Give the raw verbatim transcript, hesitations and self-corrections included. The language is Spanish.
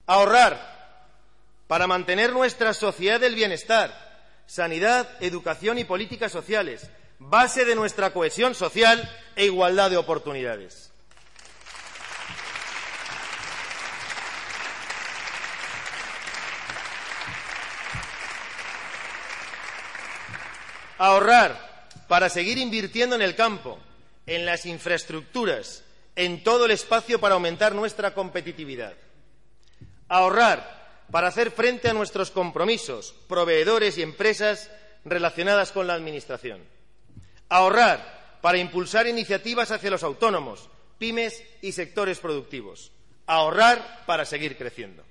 Ahorrar para mantener nuestra sociedad del bienestar, sanidad, educación y políticas sociales, base de nuestra cohesión social e igualdad de oportunidades. Ahorrar para seguir invirtiendo en el campo, en las infraestructuras, en todo el espacio para aumentar nuestra competitividad. Ahorrar para hacer frente a nuestros compromisos, proveedores y empresas relacionadas con la Administración. Ahorrar para impulsar iniciativas hacia los autónomos, pymes y sectores productivos. Ahorrar para seguir creciendo.